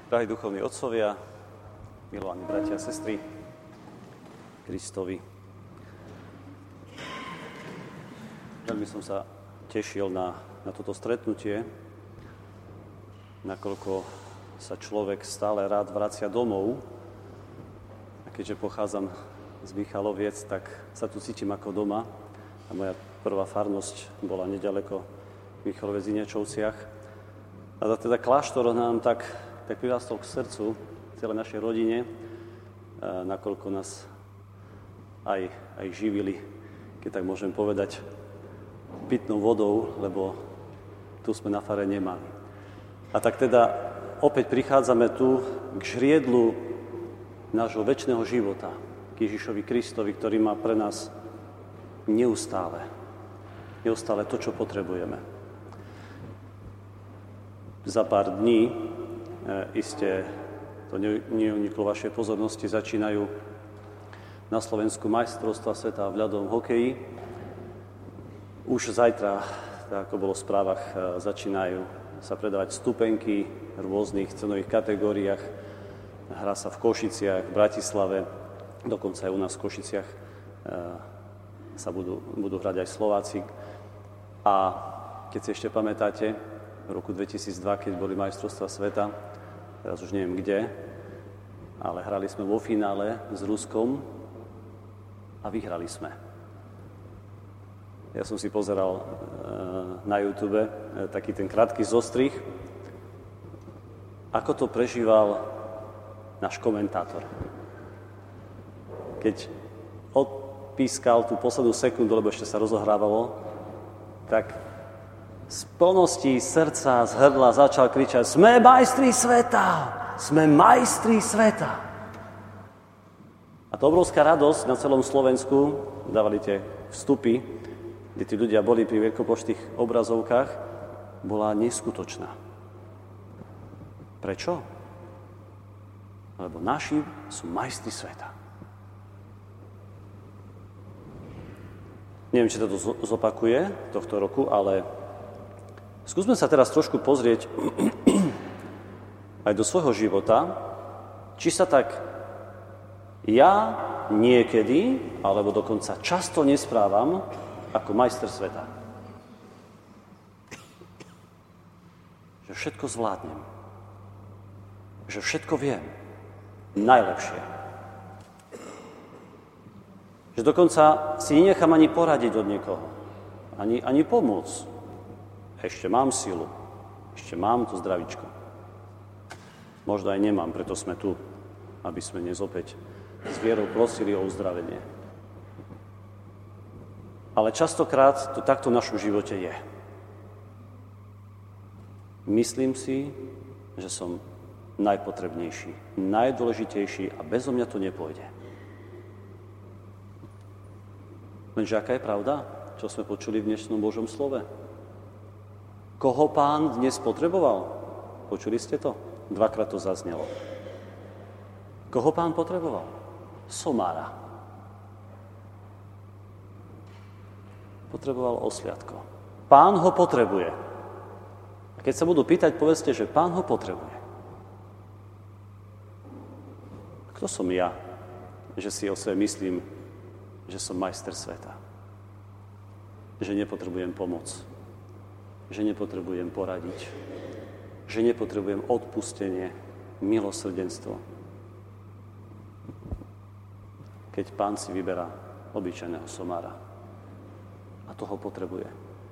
Drahí duchovní otcovia, milovaní bratia a sestry, Kristovi. Veľmi som sa tešil na toto stretnutie, nakoľko sa človek stále rád vracia domov. A keďže pochádzam z Michaloviec, tak sa tu cítim ako doma. A moja prvá farnosť bola nedaleko v Michaloviec v Inečovciach. A teda kláštor nám tak prirastol k srdcu celej našej rodine, nakoľko nás aj živili, keď tak môžem povedať, pitnou vodou, lebo tu sme na fare nemali. A tak teda opäť prichádzame tu k žriedlu nášho večného života, k Ježišovi Kristovi, ktorý má pre nás neustále to, čo potrebujeme. Za pár dní iste to neuniklo vašej pozornosti, začínajú na Slovensku majstrovstvá sveta v ľadovom hokeji. Už zajtra, tak ako bolo v správach, začínajú sa predávať vstupenky v rôznych cenových kategóriách. Hrá sa v Košiciach, v Bratislave, dokonca aj u nás v Košiciach sa budú hrať aj Slováci. A keď si ešte pamätáte, v roku 2002, keď boli majstrovstvá sveta, teraz už neviem kde, ale hrali sme vo finále s Ruskom a vyhrali sme. Ja som si pozeral na YouTube taký ten krátky zostrih, ako to prežíval náš komentátor. Keď odpískal tú poslednú sekundu, lebo ešte sa rozohrávalo, tak z plnosti srdca, z hrdla začal kričať: Sme majstri sveta! Sme majstri sveta! A to obrovská radosť na celom Slovensku, dávali tie vstupy, kde tí ľudia boli pri veľkopočtých obrazovkách, bola neskutočná. Prečo? Lebo naši sú majstri sveta. Neviem, či to zopakuje tohto roku, ale skúsme sa teraz trošku pozrieť aj do svojho života, či sa tak ja niekedy, alebo dokonca často nesprávam ako majster sveta. Že všetko zvládnem. Že všetko viem. Najlepšie. Že dokonca si nenechám ani poradiť od niekoho. Ani pomôcť. Ešte mám silu. Ešte mám to zdravičko. Možno aj nemám, preto sme tu, aby sme dnes opäť s vierou prosili o uzdravenie. Ale častokrát to takto v našom živote je. Myslím si, že som najpotrebnejší, najdôležitejší a bezo mňa to nepôjde. Lenže aká je pravda, čo sme počuli v dnešnom Božom slove? Koho Pán dnes potreboval? Počuli ste to? Dvakrát to zaznelo. Koho Pán potreboval? Somára. Potreboval osliadko. Pán ho potrebuje. A keď sa budú pýtať, povedzte, že Pán ho potrebuje. Kto som ja, že si o sebe myslím, že som majster sveta? Že nepotrebujem pomoc. Že nepotrebujem poradiť. Že nepotrebujem odpustenie, milosrdenstvo. Keď Pán si vyberá obyčajného somára. A toho potrebuje.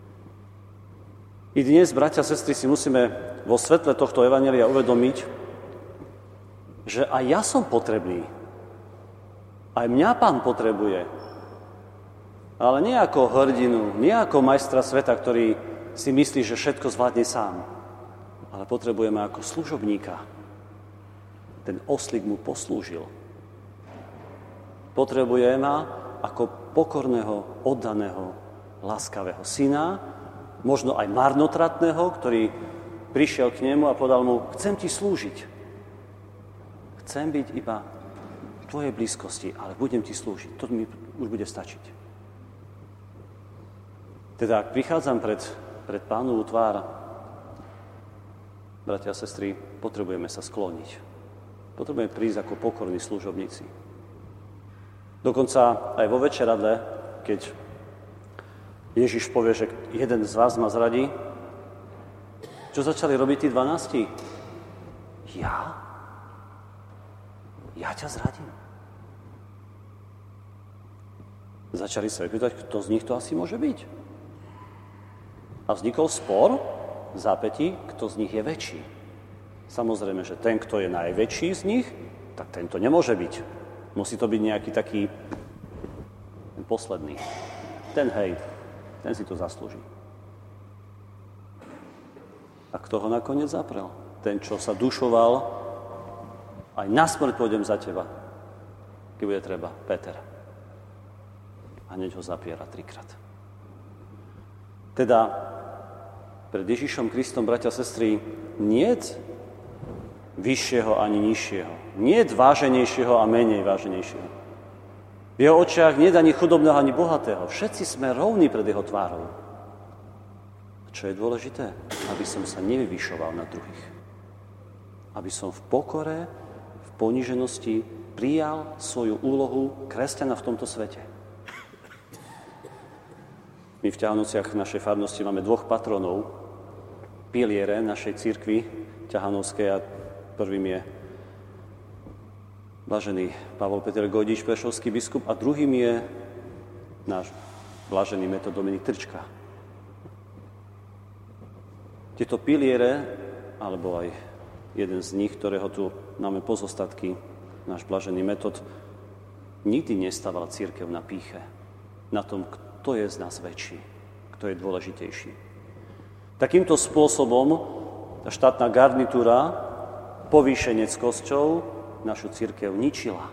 I dnes, bratia a sestry, si musíme vo svetle tohto evanjelia uvedomiť, že aj ja som potrebný. Aj mňa Pán potrebuje. Ale nie ako hrdinu, nie ako majstra sveta, ktorý si myslí, že všetko zvládne sám. Ale potrebujeme ako služobníka. Ten oslík mu poslúžil. Potrebuje ma ako pokorného, oddaného, láskavého syna, možno aj marnotratného, ktorý prišiel k nemu a povedal mu: Chcem ti slúžiť. Chcem byť iba v tvojej blízkosti, ale budem ti slúžiť. To mi už bude stačiť. Teda, ak prichádzam pred Pánovu tvár, bratia a sestry, potrebujeme sa skloniť. Potrebujeme prísť ako pokorní služobníci. Dokonca aj vo večeradle, keď Ježiš povie, že jeden z vás ma zradí, čo začali robiť tí 12? Ja? Ja ťa zradím? Začali sa pýtať, kto z nich to asi môže byť. A vznikol spor v zápätí, kto z nich je väčší. Samozrejme, že ten, kto je najväčší z nich, tak tento nemôže byť. Musí to byť nejaký taký ten posledný. Ten si to zaslúži. A kto ho nakoniec zaprel? Ten, čo sa dušoval, aj na smrť pôjdem za teba, keď bude treba, Peter. A hneď ho zapiera 3-krát. Teda pred Ježišom Kristom, bratia a sestry, niet vyššieho ani nižšieho. Niet váženejšieho a menej váženejšieho. V jeho očiach niet ani chudobného, ani bohatého. Všetci sme rovní pred jeho tvárou. A čo je dôležité? Aby som sa nevyvyšoval na druhých. Aby som v pokore, v poníženosti prijal svoju úlohu kresťana v tomto svete. My v Ťahanociach v našej farnosti máme 2 patronov, piliere našej cirkvi ťahanovskej, a prvým je blažený Pavol Peter Gojdič, prešovský biskup, a druhým je náš blažený Metod Dominik Trčka. Tieto piliere, alebo aj jeden z nich, ktorého tu máme pozostatky, náš blažený Metod, nikdy nestával cirkev na pýche, na tom, kto je z nás väčší, kto je dôležitejší. Takýmto spôsobom tá štátna garnitúra povýšeneckosťou našu cirkev ničila.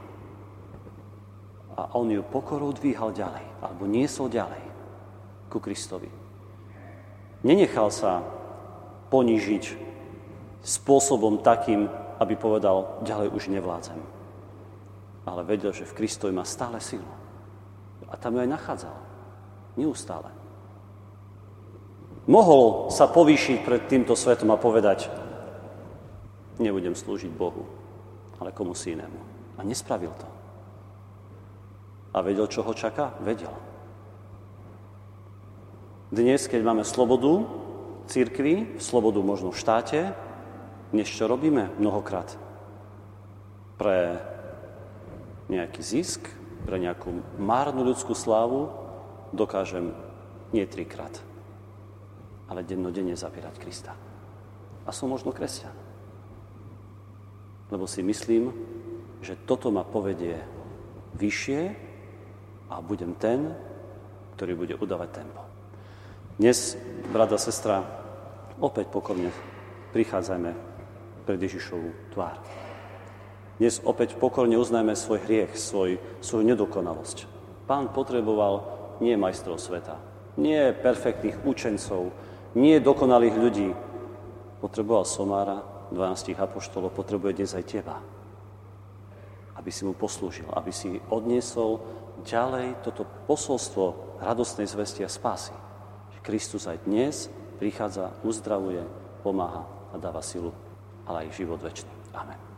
A on ju pokorou dvíhal ďalej, alebo niesol ďalej ku Kristovi. Nenechal sa ponížiť spôsobom takým, aby povedal, ďalej už nevládzem. Ale vedel, že v Kristovi má stále silu. A tam ju aj nachádzal. Neustále. Mohol sa povýšiť pred týmto svetom a povedať, nebudem slúžiť Bohu, ale komu si inému. A nespravil to. A vedel, čo ho čaká? Vedel. Dnes, keď máme slobodu cirkvi, slobodu možno v štáte, než čo robíme mnohokrát pre nejaký zisk, pre nejakú márnu ľudskú slávu, dokážem nie 3-krát, ale dennodenne zapierať Krista. A som možno kresťan. Lebo si myslím, že toto ma povedie vyššie a budem ten, ktorý bude udávať tempo. Dnes, brat a sestra, opäť pokorne prichádzajme pred Ježišovu tvár. Dnes opäť pokorne uznajme svoj hriech, svoju nedokonalosť. Pán potreboval nie majstrov sveta, nie perfektných učencov, nie dokonalých ľudí. Potreboval somára, 12 apoštolov, potrebuje dnes aj teba. Aby si mu poslúžil, aby si odniesol ďalej toto posolstvo radostnej zvesti a spásy. Že Kristus aj dnes prichádza, uzdravuje, pomáha a dáva silu, ale aj život večný. Amen.